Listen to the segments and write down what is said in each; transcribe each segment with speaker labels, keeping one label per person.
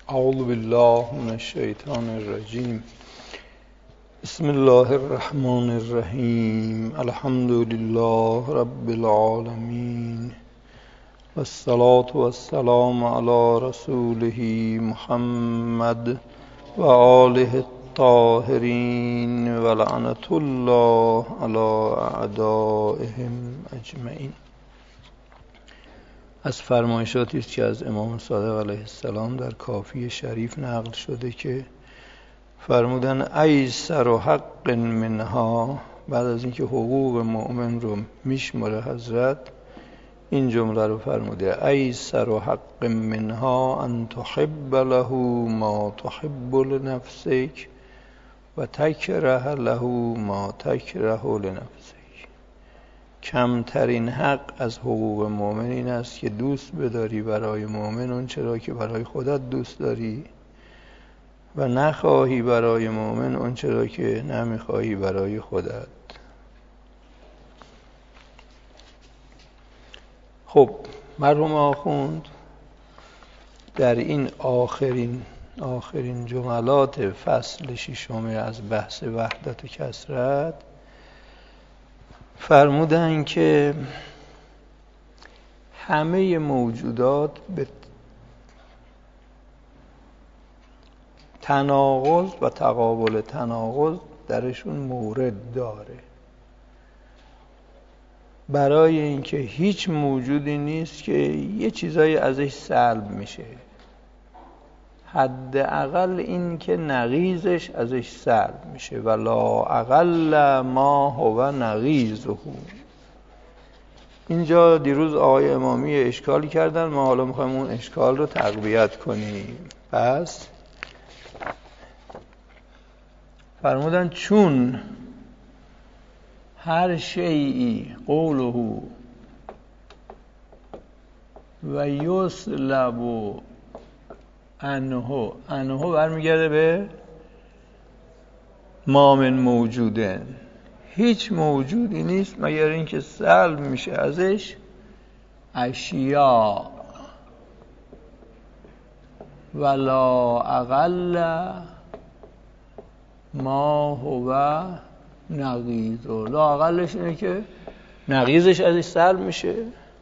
Speaker 1: اعوذ بالله من الشیطان الرجیم. بسم الله الرحمن الرحیم. الحمد لله رب العالمین والصلاة والسلام علی رسوله محمد و آله الطاهرین و لعنة الله علی اعدائهم اجمعین. از فرمایشاتی است که از امام صادق علیه السلام در کافی شریف نقل شده که فرمودن ایسر و حق منها، بعد از اینکه حقوق مؤمن رو میشماره حضرت این جمله رو فرموده: ایسر و حق منها ان تحب له ما تحب لنفسک و تکره له ما تکره لنفسک. کمترین حق از حقوق مؤمن این است که دوست بداری برای مؤمن اون چرا که برای خودت دوست داری و نخواهی برای مؤمن اون چرا که نمیخواهی برای خودت. خب مرحوم آخوند در این آخرین جملات فصل ششم از بحث وحدت و کثرت فرمودن که همه موجودات به تناقض و تقابل تناقض درشون مورد داره، برای اینکه هیچ موجودی نیست که یه چیزایی ازش سلب میشه، حداقل این که نقیضش ازش سلب میشه. ولا اقل ما هو نقیضه. اینجا دیروز آقای امامی اشکال کردن، ما حالا میخوایم اون اشکال رو تقویت کنیم. پس فرمودن چون هر شیئی قوله و یسلب انه برمیگرده به ما من موجودن، هیچ موجودی نیست مگر اینکه سلب میشه ازش اشیاء. ولا اقل ما هو نقیض. لا اقلش اینه که نقیضش ازش سلب میشه.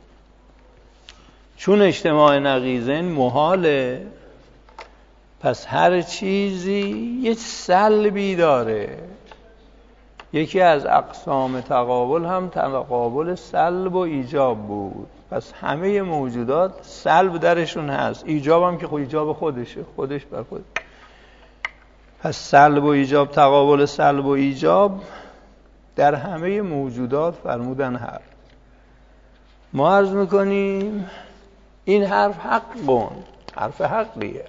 Speaker 1: چون اجتماع نقیضین محاله، پس هر چیزی یه سلبی داره. یکی از اقسام تقابل هم تقابل سلب و ایجاب بود. پس همه موجودات سلب درشون هست، ایجاب هم که خود ایجاب خودشه، خودش بر خود. پس سلب و ایجاب، تقابل سلب و ایجاب در همه موجودات فرمودن هست. ما عرض میکنیم این حرف حرف حقیه.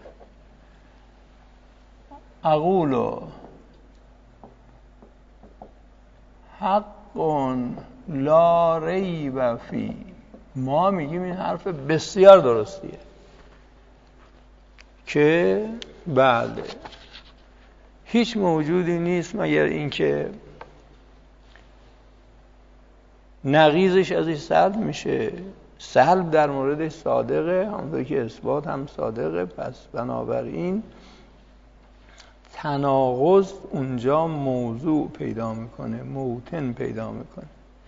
Speaker 1: اقول حق لا ریب فی. ما میگیم این حرف بسیار درستیه که بله هیچ موجودی نیست مگر اینکه نقیضش ازش سلب میشه. سلب در موردش صادقه، همونطور که اثبات هم صادقه. پس بنابراین تناقض اونجا موضوع پیدا میکنه، موطن پیدا میکنه.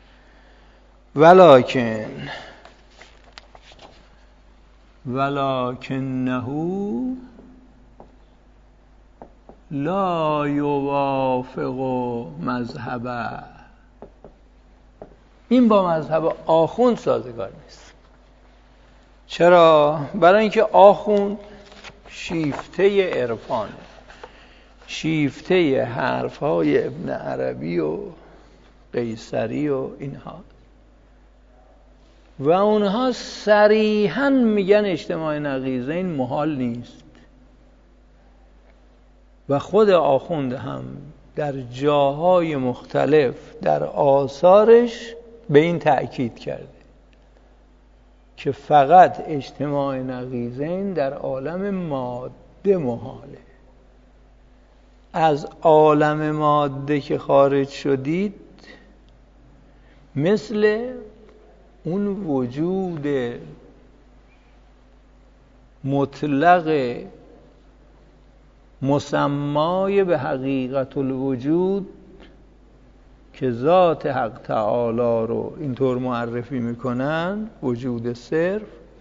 Speaker 1: ولکنه لا یوافق مذهبه. این با مذهب آخوند سازگار نیست. چرا؟ برای اینکه آخوند شیفته عرفانه، شیفته حرفهای ابن عربی و قیصری و اینها، و اونها صریحاً میگن اجتماع نقیضین محال نیست. و خود آخوند هم در جاهای مختلف در آثارش به این تأکید کرده که فقط اجتماع نقیضین در عالم ماده محاله. از عالم ماده که خارج شدید مثل اون وجود مطلق مسمای به حقیقت الوجود که ذات حق تعالی رو اینطور معرفی میکنن، وجود صرف،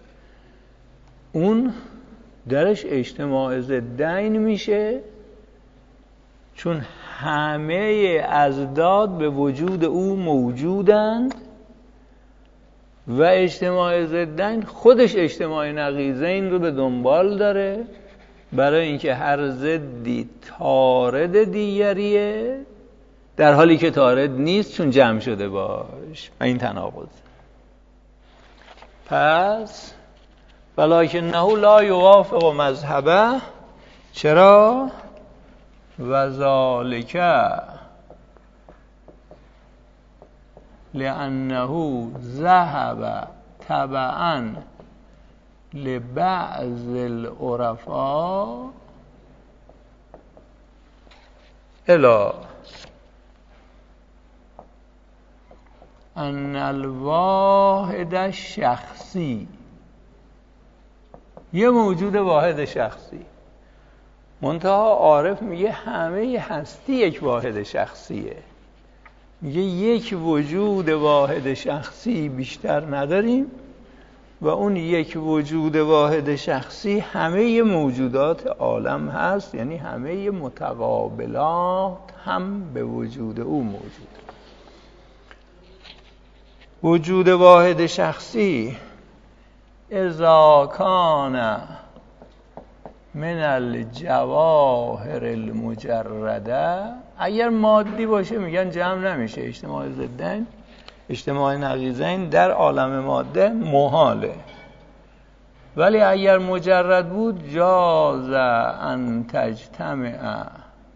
Speaker 1: اون درش اجتماع ضدین میشه، چون همه ازداد به وجود او موجودند و اجتماع ضدین خودش اجتماع نقیضین رو به دنبال داره، برای اینکه هر ضدی طارد دیگریه در حالی که طارد نیست چون جمع شده باش. این تناقض. پس ولکنه لا یوافق مذهبه. چرا؟ و ذالک لانه ذهب تبعا لبعض العرفاء الی ان الواحد الشخصی، یه موجود واحد شخصی، منتها عارف میگه همه هستی یک واحد شخصیه، میگه یک وجود واحد شخصی بیشتر نداریم و اون یک وجود واحد شخصی همه موجودات عالم هست، یعنی همه متقابلات هم به وجود او موجود. وجود واحد شخصی اذا کان من الجواهر المجرده، اگر مادی باشه میگن جمع نمیشه، اجتماع ضدین اجتماع نقیضین در عالم ماده محاله، ولی اگر مجرد بود جاز ان تجتمع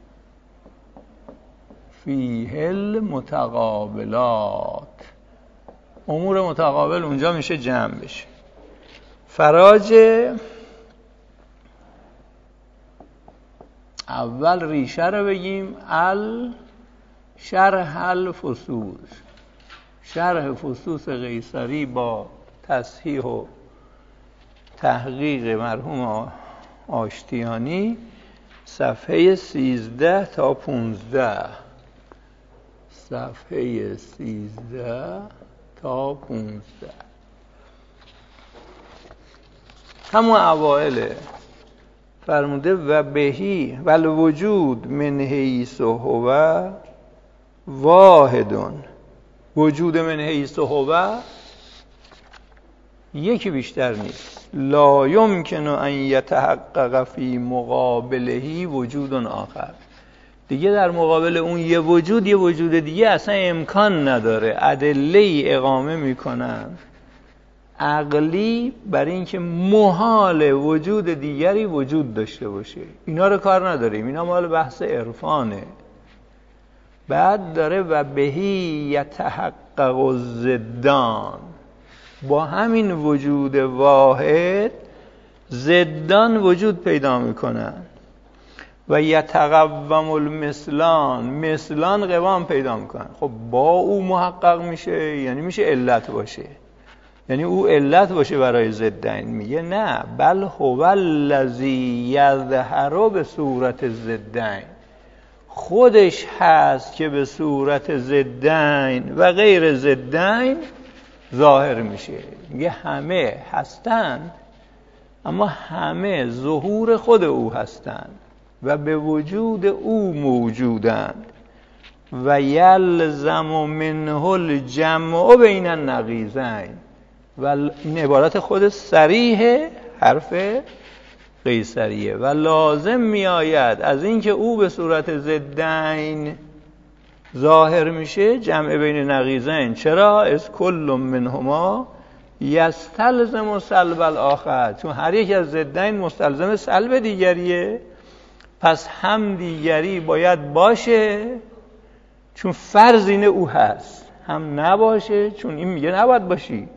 Speaker 1: فیه المتقابلات، امور متقابل اونجا میشه جمع بشه. فراج اول ریشه رو بگیم، شرح الفصوص، شرح فصوص قیصری با تصحیح و تحقیق مرحوم آشتیانی، صفحه 13 تا 15. صفحه 13 تا 15 همون اوائل فرموده و بهی والوجود من حیث هو واحدون، وجود من حیث هو یکی بیشتر نیست، لا یمکن ان یتحقق فی مقابله وجود آخر، دیگه در مقابل اون یه وجود دیگه اصلا امکان نداره. ادله اقامه میکنن عقلی برای اینکه محال وجود دیگری وجود داشته باشه، اینا رو کار نداریم، اینا مال بحث عرفانه. بعد داره و بهی یتحقق الضدان، با همین وجود واحد ضدان وجود پیدا میکنن و یتقوم المثلان، مثلان قوام پیدا میکنن. خب با او محقق میشه، یعنی میشه علت باشه، یعنی او علت باشه برای ضدین. میگه نه، بل هو الذی یظهر به صورت ضدین، خودش هست که به صورت ضدین و غیر ضدین ظاهر میشه. میگه همه هستند اما همه ظهور خود او هستند و به وجود او موجودند و یلزم منه الجمع بین النقیضین، و این عبارت خود صریح حرف قیصریه، و لازم می آید از اینکه او به صورت ضدین ظاهر میشه جمع بین نقیضین. چرا؟ از کل منهما یستلزم سلب الاخر، چون هر یک از ضدین مستلزم سلب دیگریه، پس هم دیگری باید باشه چون فرض اینه او هست، هم نباشه چون این میگه نباید باشی.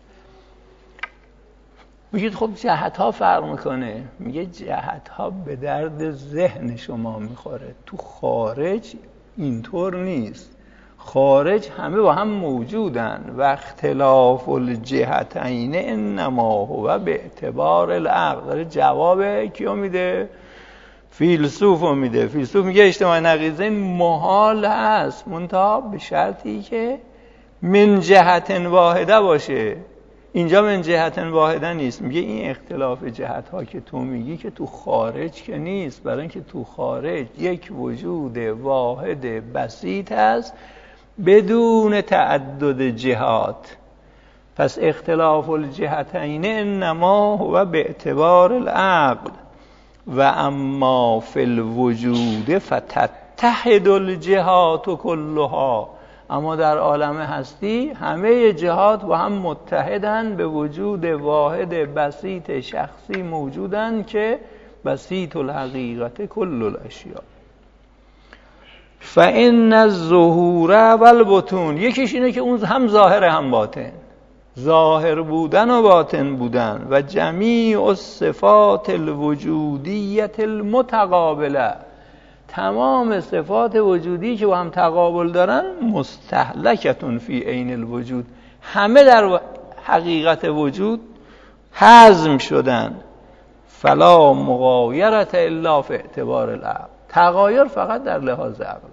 Speaker 1: میگید خب جهت ها فرق میکنه، میگه جهت ها به درد ذهن شما میخوره، تو خارج اینطور نیست، خارج همه با هم موجودن و اختلاف الجهتین انما هو به اعتبار العقل. داره جواب کیو میده؟ فیلسوف رو میده. فیلسوف میگه اجتماع نقیضین محال هست، منتها به شرطی که من جهت واحده باشه. اینجا من جهت واحده نیست. میگه این اختلاف جهت ها که تو میگی که تو خارج که نیست، برای اینکه تو خارج یک وجود واحد بسیط هست بدون تعدد جهات. پس اختلاف الجهتین انما هو به اعتبار العقل و اما فی الوجود فتتحد الجهات کلها. اما در عالم هستی همه جهات با هم متحدن به وجود واحد بسیط شخصی موجودن که بسیط الحقیقت کل الاشیاء. فإن الظهور والبطون، یکیش اینه که اون هم ظاهر هم باطن، ظاهر بودن و باطن بودن و جمیع الصفات الوجودیت المتقابله، تمام صفات وجودی که با هم تقابل دارن مستهلکتون فی عین الوجود، همه در حقیقت وجود هضم شدن. فلا مغایرت الا فی اعتبار العقل، تغایر فقط در لحاظ عقل.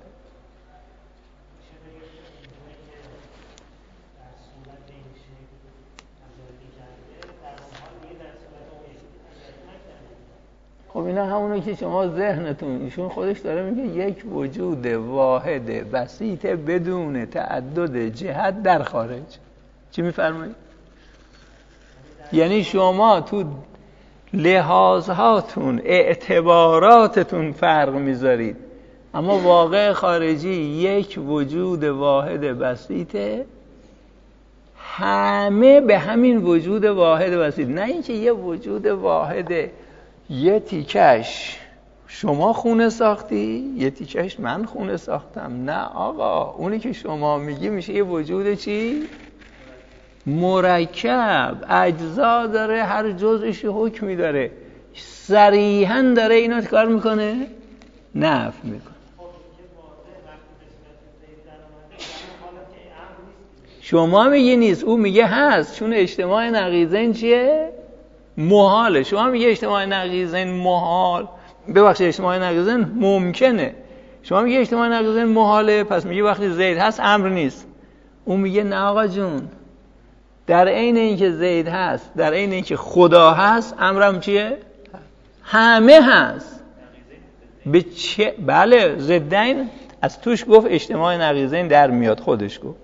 Speaker 1: خب اینا همونه که شما ذهنتون، ایشون خودش داره میگه یک وجود واحد بسیط بدون تعدد جهت در خارج. چی میفرمایید؟ یعنی شما تو لحاظهاتون اعتباراتتون فرق میذارید، اما واقع خارجی یک وجود واحد بسیطه، همه به همین وجود واحد بسیط. نه اینکه یه وجود واحد یه تیکش شما خونه ساختی، یه تیکش من خونه ساختم. نه آقا، اونی که شما میگی میشه یه وجود چی؟ مرکب، اجزا داره، هر جزءش حکمی داره، صریحاً داره اینو کار میکنه، نفی میکنه. شما میگی نیست، او میگه هست، چون اجتماع نقیضین چیه؟ محاله. شما میگه اجتماع نقیضین محال، ببخشید اجتماع نقیضین ممکنه. شما میگه اجتماع نقیضین محاله، پس میگه وقتی زید هست امر نیست. اون میگه نه آقا جون، در عین اینکه زید هست، در عین اینکه خدا هست، امرم چیه؟ همه هست. به چه؟ بله، ضدین از توش گفت اجتماع نقیضین در میاد، خودش گفت.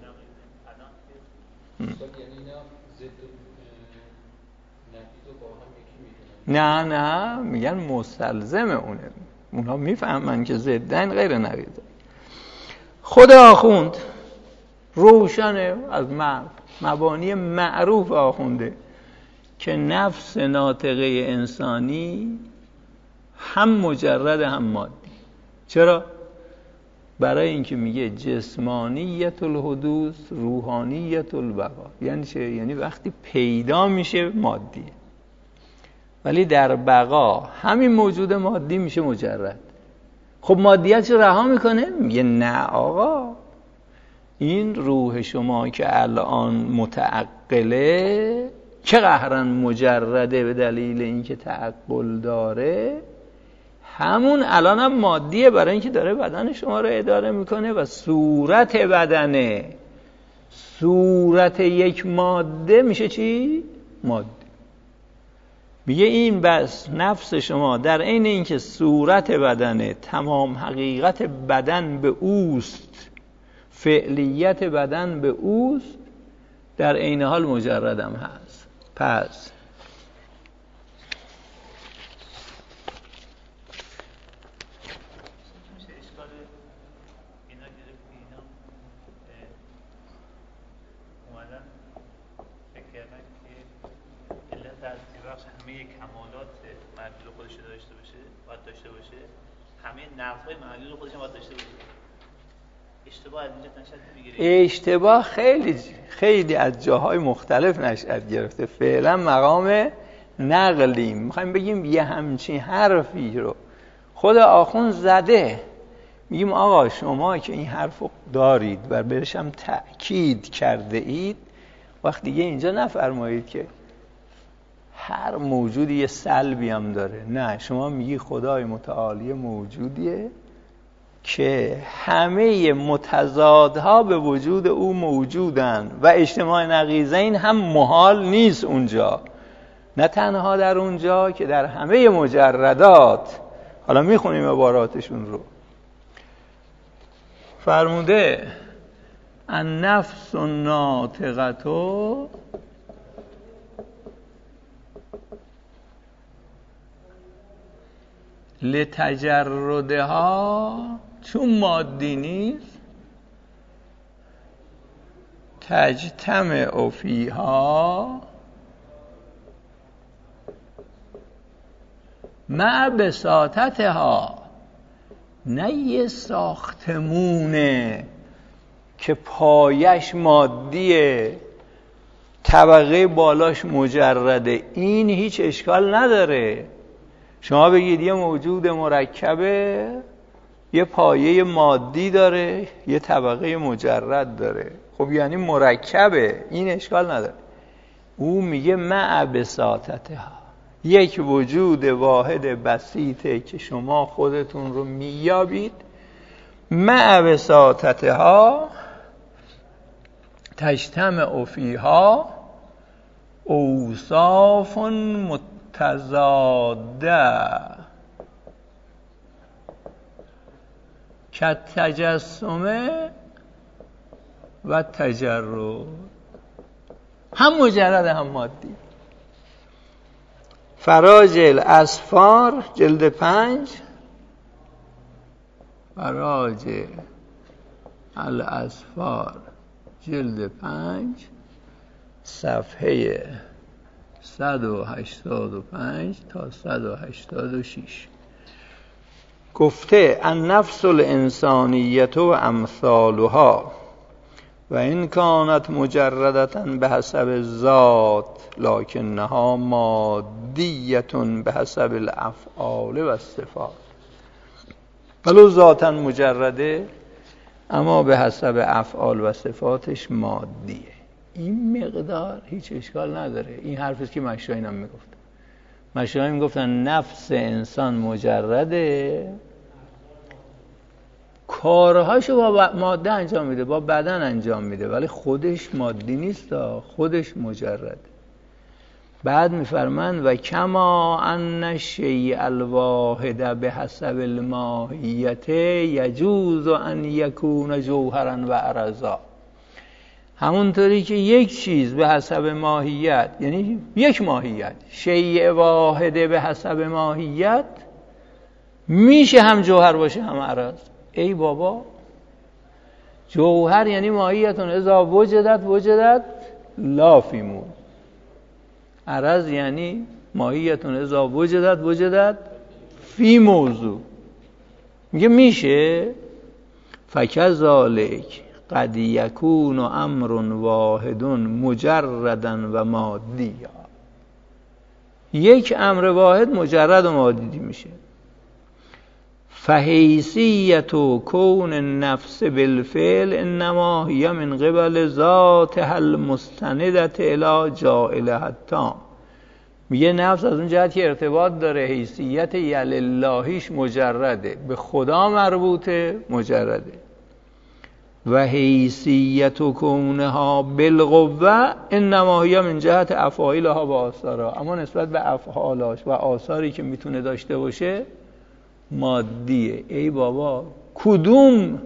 Speaker 1: نه میگن مستلزم اونه، اونها میفهمن که ضدین غیر نقیضه. خود آخوند روشنه از مبانی معروف آخونده که نفس ناطقه انسانی هم مجرد هم مادی. چرا؟ برای اینکه میگه جسمانیت الحدوث روحانیت البقا. یعنی چه؟ یعنی وقتی پیدا میشه مادیه، ولی در بقا همین موجود مادی میشه مجرد. خب مادیت رو رها میکنه؟ میگه نه آقا، این روح شما که الان متعقله که قهرن مجرده به دلیل اینکه تعقل داره، همون الان هم مادیه، برای اینکه داره بدن شما رو اداره میکنه و صورت بدنه، صورت یک ماده میشه چی؟ ماده. میگه این بس نفس شما در عین اینکه صورت بدنه، تمام حقیقت بدن به اوست، فعلیت بدن به اوست، در عین حال مجردم هست. پس اشتباه خیلی از جاهای مختلف نشأت گرفته. فعلا مقام نقلیم، میخوایم بگیم یه همچین حرفی رو خود آخوند زده. میگیم آقا شما که این حرف رو دارید و بهش هم تأکید کرده اید، وقت دیگه اینجا نفرمایید که هر موجودی یه سلبی هم داره. نه، شما میگی خدای متعالی موجودیه که همه متضادها به وجود او موجودن و اجتماع نقیضین هم محال نیست اونجا. نه تنها در اونجا که در همه مجردات. حالا میخونیم عباراتشون رو. فرموده النفس الناطقه لتجردها، چون مادی نیست، تجتمع فیها مع بساطتها. نه یه ساختمونه که پایش مادیه، طبقه بالاش مجرده، این هیچ اشکال نداره. شما بگید یه موجود مرکبه، یه پایه مادی داره، یه طبقه مجرد داره، خب یعنی مرکبه، این اشکال نداره. او میگه مع بساطتها، یک وجود واحد بسیطه که شما خودتون رو میابید. مع بساطتها تجتمع فیها اوصاف متضاده کالتجسم و تجرد. هم مجرد هم مادی. فراج الاسفار جلد 5، فراج الاسفار جلد 5 صفحه 185 تا 186 گفته النفس الانسانیت و امثالها و این کانت مجردتا به حسب الذات لکنها مادیتون به حسب الافعال و الصفات. ولو ذاتا مجرده اما به حسب افعال و صفاتش مادیه. این مقدار هیچ اشکال نداره. این حرفیست که مشایخ هم میگفتن. مشایخ میگفتن نفس انسان مجرده، کارهاشو با ماده انجام میده، با بدن انجام میده، ولی خودش مادی نیست، خودش مجرده. بعد میفرمند و کما ان الشیء الواحد به حسب الماهیت یجوز ان یکون جوهرا و عرضا. همونطوری که یک چیز به حسب ماهیت، یعنی یک ماهیت، شیء واحد به حسب ماهیت، میشه هم جوهر باشه هم عرض. ای بابا، جوهر یعنی ماهیتون اذا وجدت لا فیمون. عرض یعنی ماهیتون اذا وجدت فی موضوع. میگه میشه. فکذالک قد یکون امر واحد مجردا و مادیا. یک امر واحد مجرد و مادی میشه. فحیثیت کون النفس بالفعل انما هی من قبل ذاتها المستندة الی جاعلها التام. میگه نفس از اون جهت که ارتباط داره، حیثیت یللهیش مجرده، به خدا مربوطه، مجرده. و حیثیت کونها بالقوه انما هی من جهت افعالها و آثارها. اما نسبت به افعالاش و آثاری که میتونه داشته باشه مادیه. ای بابا، کدوم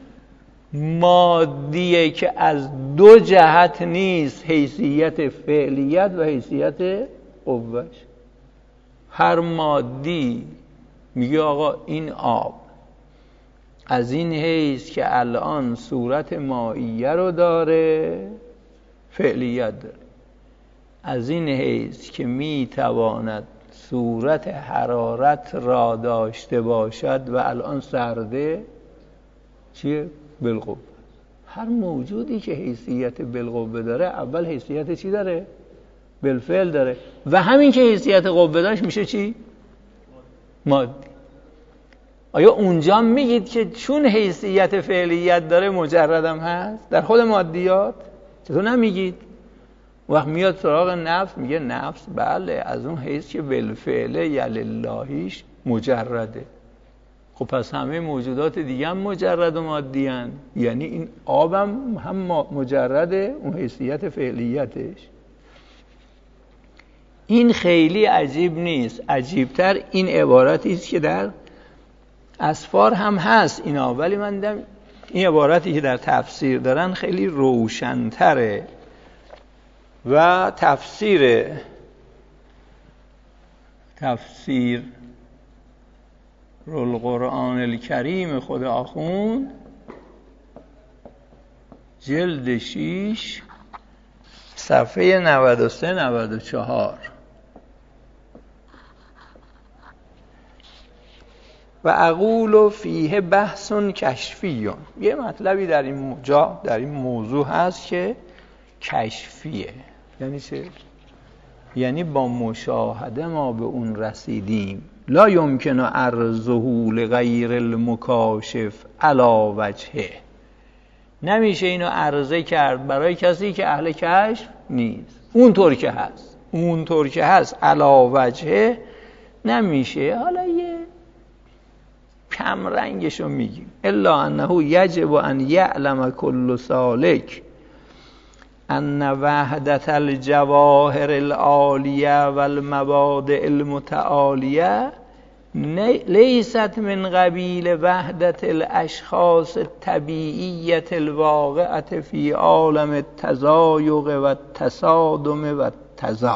Speaker 1: مادیه که از دو جهت نیست؟ حیثیت فعلیت و حیثیت قوهش. هر مادی میگه آقا این آب از این حیث که الان صورت مائیه رو داره، فعلیت داره. از این حیث که میتواند صورت حرارت را داشته باشد و الان سرده، چیه؟ بالقوه. هر موجودی که حیثیت بالقوه داره اول حیثیت چی داره؟ بالفعل داره. و همین که حیثیت قوه داشت میشه چی؟ مادی. آیا اونجا میگید که چون حیثیت فعلیت داره مجردم هست در خود مادیات؟ چطور نمیگید؟ وقت میاد سراغ نفس میگه نفس بله از اون حیث که بالفعله یللهیش مجرده. خب پس همه موجودات دیگه هم مجرد و مادی هن. یعنی این آبم هم مجرده اون حیثیت فعلیتش. این خیلی عجیب نیست. عجیبتر این عبارتی است که در اسفار هم هست اینا، ولی من دیدم این عبارتی که در تفسیر دارن خیلی روشن‌تره و تفسیر القرآن الکریم خود آخوند جلد 6 صفحه 93 94 و اقول فیه بحث کشفیون. یه مطلبی در این جا در این موضوع هست که کشفیه. یعنی چه؟ یعنی با مشاهده ما به اون رسیدیم. لا یمکن عرضه لغیر المکاشف علی وجهه. نمیشه اینو عرضه کرد برای کسی که اهل کشف نیست. اونطور که هست علی وجهه نمیشه. حالا یه کم رنگشو میگیم. الا انه یجب ان یعلم کل سالک ان وحدت الجواهر العالیه والمبادئ المتعالیه لیست من قبیل وحدت الاشخاص الطبیعیه الواقعه فی عالم التزایق و التصادم و التضاد.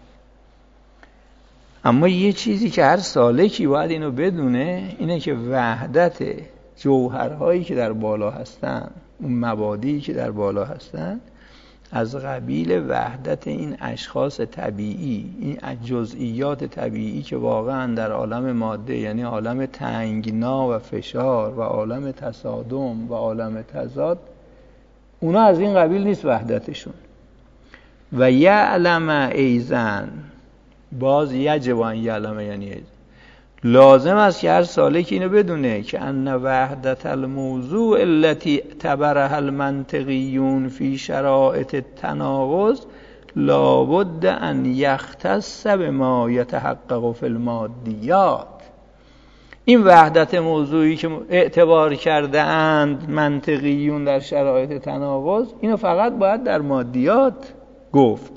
Speaker 1: اما یه چیزی که هر سالکی باید اینو بدونه اینه که وحدت جوهرهایی که در بالا هستن، اون مبادی که در بالا هستن، از قبیل وحدت این اشخاص طبیعی، این جزئیات طبیعی که واقعا در عالم ماده، یعنی عالم تنگنا و فشار و عالم تصادم و عالم تضاد، اونا از این قبیل نیست وحدتشون. و یعلم ایزن، باز یجب ان یعلم یعنی لازم است که هر سالک اینو بدونه که ان وحدت الموضوع التي اعتبرها المنطقیون فی شرائط التناقض لابد ان یختص بما یتحقق فی المادیات. این وحدت موضوعی که اعتبار کرده اند منطقیون در شرایط تناقض، اینو فقط باید در مادیات گفت.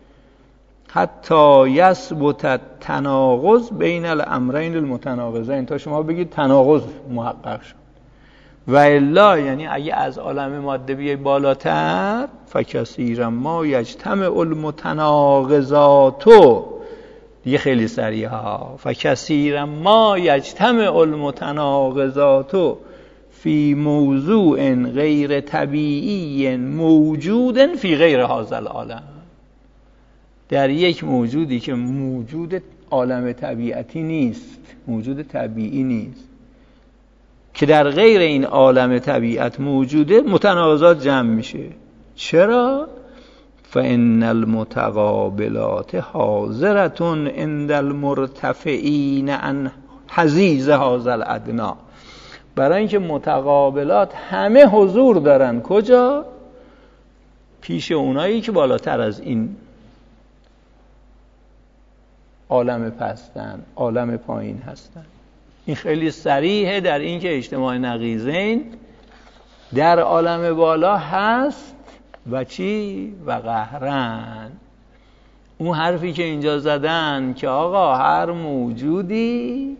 Speaker 1: حتی یثبت تناقض بین الامرین المتناقضین، تا شما بگید تناقض محقق شد. و الا یعنی اگه از عالم ماده بیای بالاتر، فکثیرا ما یجتمع المتناقضات، دیگه خیلی سریع ها، فکثیرا ما یجتمع المتناقضات فی موضوع غیر طبیعی موجود فی غیر هذا العالم. در یک موجودی که موجود عالم طبیعتی نیست، موجود طبیعی نیست، که در غیر این عالم طبیعت موجوده، متناقضات جمع میشه. چرا؟ فإن المتقابلات حاضرة عند المرتفعین عن حضیض هذا الادنی. برای اینکه متقابلات همه حضور دارن کجا؟ پیش اونایی که بالاتر از این عالم پستن، عالم پایین هستن. این خیلی صریحه در این که اجتماع نقیضین در عالم بالا هست و چی؟ و قهرن. اون حرفی که اینجا زدن که آقا هر موجودی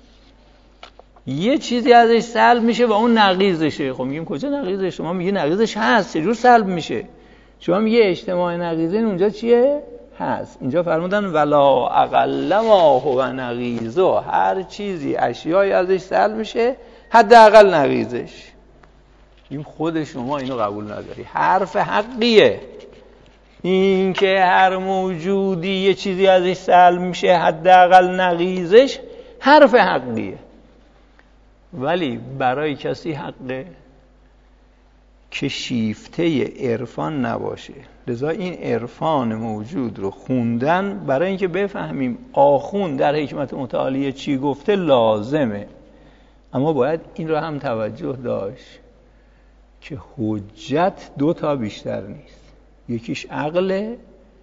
Speaker 1: یه چیزی ازش سلب میشه و اون نقیضشه. خب میگیم کجا نقیضشه؟ شما میگی نقیضش هست، چجور سلب میشه؟ شما میگه اجتماع نقیضین اونجا چیه؟ هست. اینجا فرمودن ولا اقل ما هو نقیضه، هر چیزی اشیایی ازش سلب میشه حداقل نقیضش. این خود شما اینو قبول نداری، حرف حقیه. این که هر موجودی یه چیزی ازش سلب میشه حداقل نقیضش حرف حقیه، ولی برای کسی حقه که شیفته عرفان نباشه. لذا این عرفان موجود رو خوندن برای اینکه بفهمیم آخوند در حکمت متعالیه چی گفته لازمه. اما باید این رو هم توجه داشت که حجت دو تا بیشتر نیست. یکیش عقله،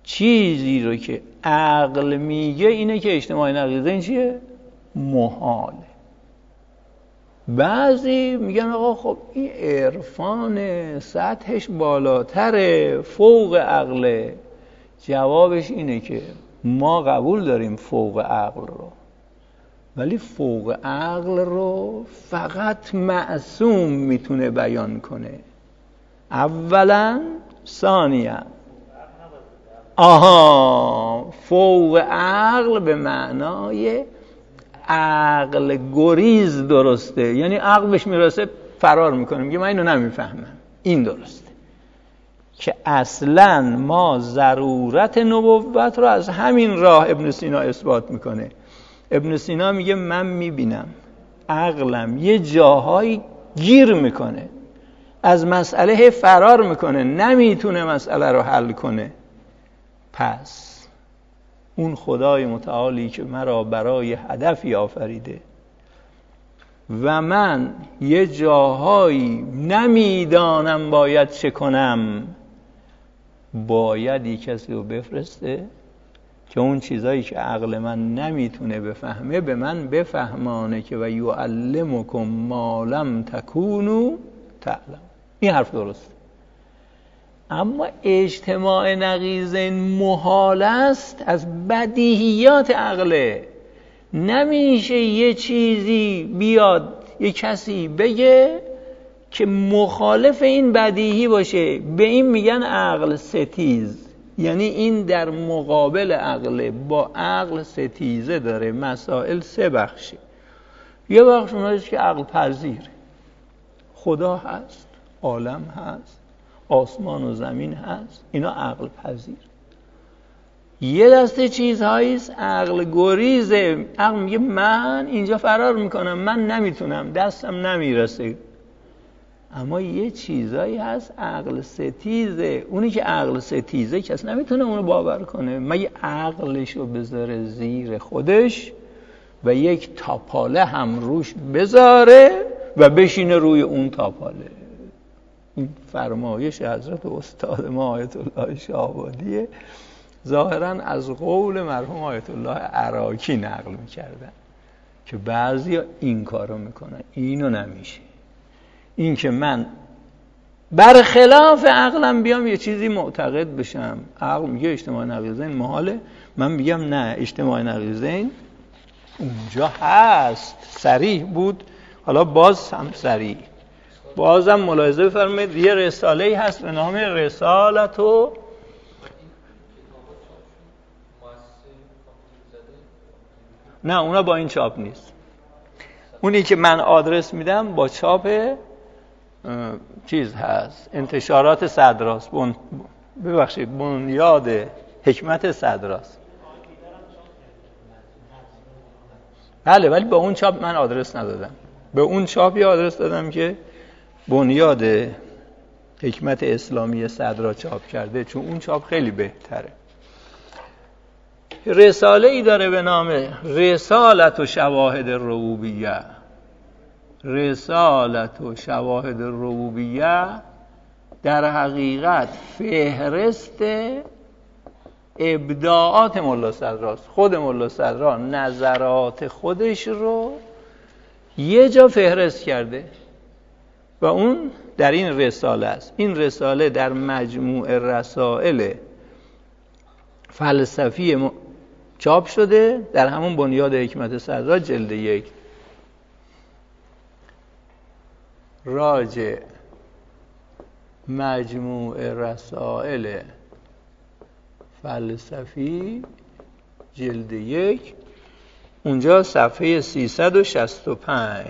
Speaker 1: چیزی رو که عقل میگه اینه که اجتماع نقیضین چیه؟ محاله. بعضی میگن آقا خب این عرفان سطحش بالاتره، فوق عقله. جوابش اینه که ما قبول داریم فوق عقل رو، ولی فوق عقل رو فقط معصوم میتونه بیان کنه. اولا، ثانیا. فوق عقل به معنای عقل گریز درسته، یعنی عقل بهش میرسه فرار میکنه، میگه من اینو نمیفهمم. این درسته که اصلا ما ضرورت نبوت رو از همین راه ابن سینا اثبات میکنه. ابن سینا میگه من میبینم عقلم یه جاهایی گیر میکنه، از مسئله فرار میکنه، نمیتونه مسئله رو حل کنه. پس اون خدای متعالی که مرا برای هدفی آفریده و من یه جاهایی نمیدانم باید چه کنم، باید یک کسی رو بفرسته که اون چیزایی که عقل من نمیتونه بفهمه به من بفهمانه که و یعلمکم ما لم تکونوا تعلمون. این حرف درسته. اما اجتماع نقیضین محال است، از بدیهیات عقله. نمیشه یه چیزی بیاد یه کسی بگه که مخالف این بدیهی باشه، به این میگن عقل ستیز. یعنی این در مقابل عقله، با عقل ستیزه داره. مسائل سه بخشه. یه بخش اونایی که عقل پذیر، خدا هست، عالم هست، آسمان و زمین هست، اینا عقل پذیر. یه دسته چیزهاییست عقل گریزه. عقل میگه من اینجا فرار میکنم، من نمیتونم، دستم نمیرسه. اما یه چیزایی هست عقل ستیزه. اونی که عقل ستیزه کس نمیتونه اونو باور کنه مگه عقلشو بذاره زیر خودش و یک تاپاله هم روش بذاره و بشینه روی اون تاپاله. این فرمایش حضرت استاد ما آیت الله شاه‌آبادیه، ظاهراً از قول مرحوم آیت الله عراقی نقل میکردن که بعضی این کارو میکنن. اینو نمیشه. این که من برخلاف عقلم بیام یه چیزی معتقد بشم، عقل میگه اجتماع نقیضین محاله، من میگم نه اجتماع نقیضین اونجا هست، صریح بود، حالا باز هم صریح. بازم ملاحظه بفرمایید یه رساله‌ای هست به نام رسالت و نه اونا با این چاپ نیست. اونی که من آدرس میدم با چاپ چیز هست، انتشارات صدراست، ببخشید بنیاد حکمت صدراست. بله، ولی با اون چاپ من آدرس ندادم. به اون چاپی آدرس دادم که بنیاد حکمت اسلامی صدرا چاپ کرده، چون اون چاپ خیلی بهتره. رساله ای داره به نام رسالت و شواهد ربوبیه. رسالت و شواهد ربوبیه در حقیقت فهرست ابداعات ملا صدراست. خود ملا صدرا نظرات خودش رو یه جا فهرست کرده و اون در این رساله است. این رساله در مجموع رسائل فلسفی چاپ شده در همون بنیاد حکمت صدرا جلد 1. راجع مجموع رسائل فلسفی جلد 1 اونجا صفحه 365.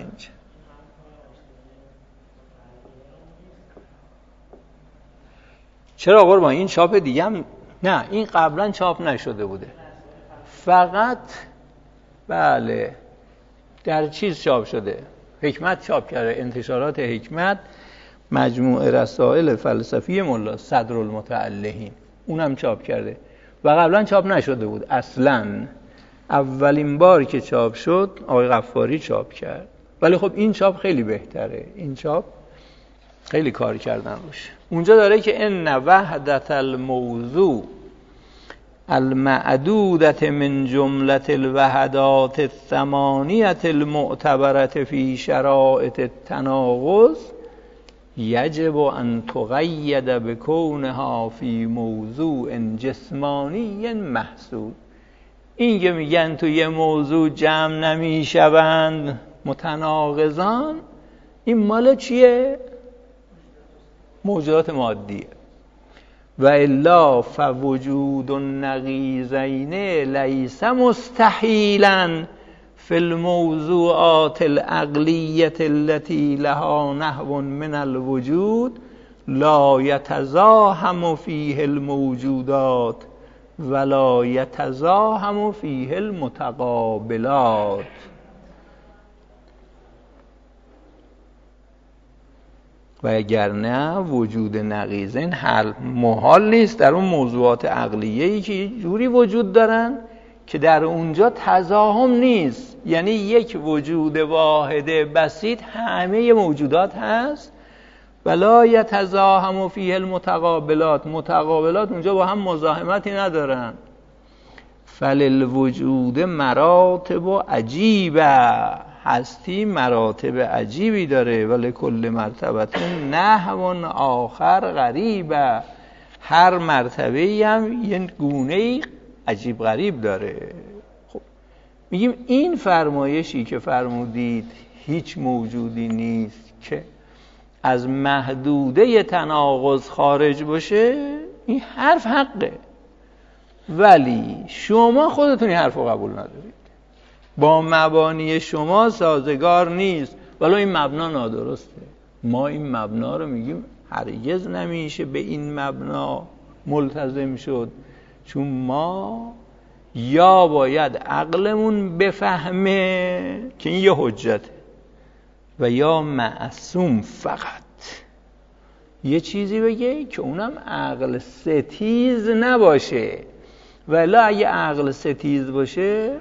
Speaker 1: چرا قربان این چاپ دیگه هم نه، این قبلا چاپ نشده بوده، فقط بله در چیز چاپ شده، حکمت چاپ کرده، انتشارات حکمت مجموع رسائل فلسفی ملا صدرالمتعلهین، اونم چاپ کرده و قبلا چاپ نشده بود اصلا. اولین بار که چاپ شد آقای غفاری چاپ کرد، ولی خب این چاپ خیلی بهتره. این چاپ خیلی کار کردن روش. اونجا داره که ان وحدت الموضوع المعدودة من جملة الوحدات الثمانية المعتبرة في شرائط التناقض یجب ان تقید بکونها فی موضوع جسمانی محسوس. این که میگن تو یه موضوع جمع نمیشوند متناقضان، این مال چیه؟ موجودات مادیه. و الا فوجود النقیضین لیس مستحیلا فی الموضوعات العقلیة التي لها نحو من الوجود لا يتزاحم فيه الموجودات ولا يتزاحم فيه المتقابلات. و اگر نه وجود نقیضین حل محال نیست در اون موضوعات عقلیه‌ای که جوری وجود دارن که در اونجا تزاحم نیست، یعنی یک وجود واحد بسیط همه موجودات هست. ولا یتزاحم فیه المتقابلات، متقابلات اونجا با هم مزاحمتی ندارن. فللوجود مراتب عجیبه، هستی مراتب عجیبی داره. ولی کل مرتبه نحو آخر غریبه، هر مرتبه‌ای هم یه گونه عجیب غریب داره. خب میگیم این فرمایشی که فرمودید هیچ موجودی نیست که از محدوده تناقض خارج باشه، این حرف حقه، ولی شما خودتون این حرف رو قبول ندارید، با مبانی شما سازگار نیست، ولی این مبنا نادرسته. ما این مبنا رو میگیم هرگز نمیشه به این مبنا ملتزم شد، چون ما یا باید عقلمون بفهمه که این یه حجته، و یا معصوم فقط یه چیزی بگه که اونم عقل ستیز نباشه. ولی اگه عقل ستیز باشه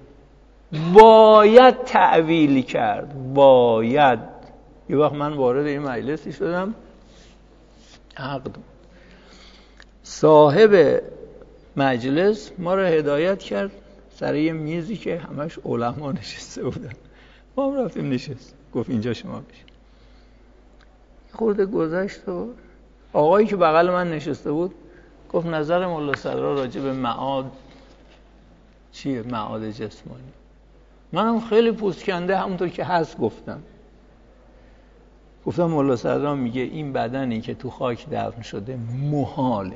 Speaker 1: باید تعویل کرد. باید یه وقت من وارد این مجلسی شدم، عقد صاحب مجلس ما رو هدایت کرد سر یه میزی که همش علما نشسته بودن. ما هم رفتیم نشست، گفت اینجا شما بشین. خورده گذشت و آقایی که بغل من نشسته بود گفت نظر مولا صدرا راجع به معاد چیه؟ معاد جسمانی. منم خیلی پوستکنده همونطور که هست گفتم مولا صدرا میگه این بدنی که تو خاک دفن شده محاله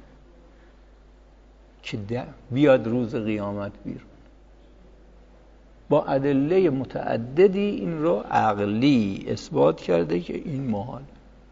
Speaker 1: که بیاد روز قیامت بیرون. با ادله متعددی این رو عقلی اثبات کرده که این محاله.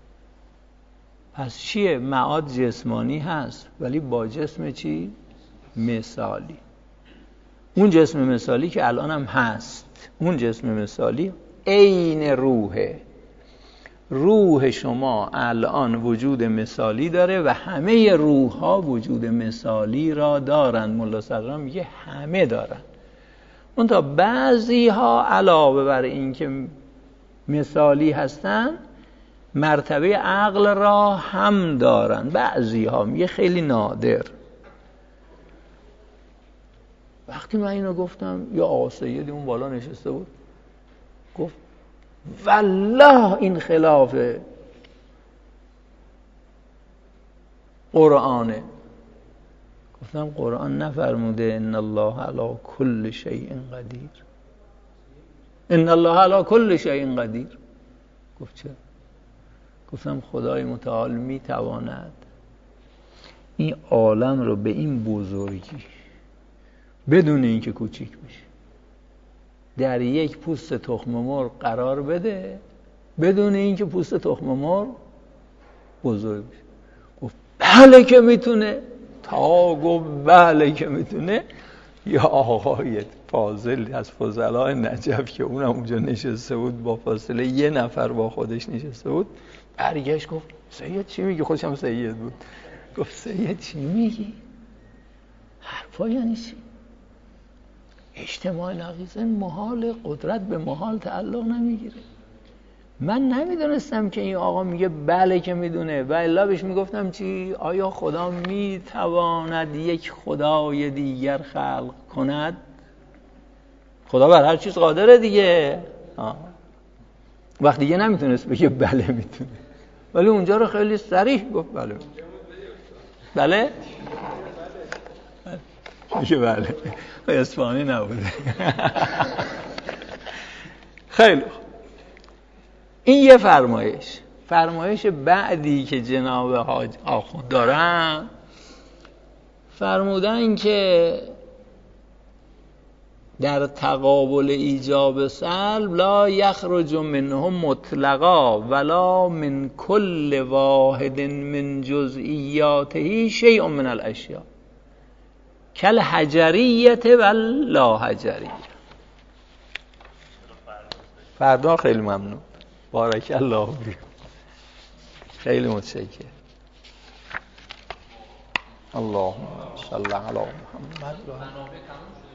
Speaker 1: پس چیه؟ معاد جسمانی هست ولی با جسم چی؟ مثالی. اون جسم مثالی که الان هم هست، اون جسم مثالی عین روحه. روح شما الان وجود مثالی داره و همه روح ها وجود مثالی را دارن. مولا صدرا میگه همه دارن. اون تا بعضی ها علاوه بر این که مثالی هستن مرتبه عقل را هم دارن. بعضی ها میگه خیلی نادر. وقتی من اینو گفتم یا آقا سیدی اون بالا نشسته بود گفت والله این خلاف قرآنه. گفتم قرآن نفرموده ان الله علی کل شیء قدیر؟ ان الله علی کل شیء قدیر. گفت چرا؟ گفتم خدای متعال میتواند این عالم رو به این بزرگی بدون اینکه کوچیک بشه در یک پوست تخم مرغ قرار بده بدون اینکه پوست تخم مرغ بزرگ بشه. گفت بله که میتونه. تا گفت بله که میتونه، یا آقای فاضل از فضلای نجف که اونم اونجا نشسته بود با فاصله یه نفر با خودش نشسته بود، برگشت گفت سید چی میگی؟ خودش هم سید بود. گفت سید چی میگی؟ حرفا یعنی چی؟ اجتماع نقیضین محال، قدرت به محال تعلق نمیگیره. من نمیدونستم که این آقا میگه بله که میدونه، و الا بهش میگفتم چی؟ آیا خدا میتواند یک خدای دیگر خلق کند؟ خدا بر هر چیز قادره دیگه. وقت دیگه نمیتونست بگه بله میتونه، ولی اونجا رو خیلی صریح گفت بله. بله؟ میگه بله. اسپانی نبوده. خیلی این یه فرمایش بعدی که جناب حاج آخوند دارن، فرمودن که در تقابل ایجاب سلب لا یخرج منهم مطلقا ولا من کل واحد من جزئیاته شیء من الاشیاء کل حجریت و لا حجریه. فردا خیلی ممنون، بارک الله فیک، خیلی متشکرم. اللهم صل علی محمد.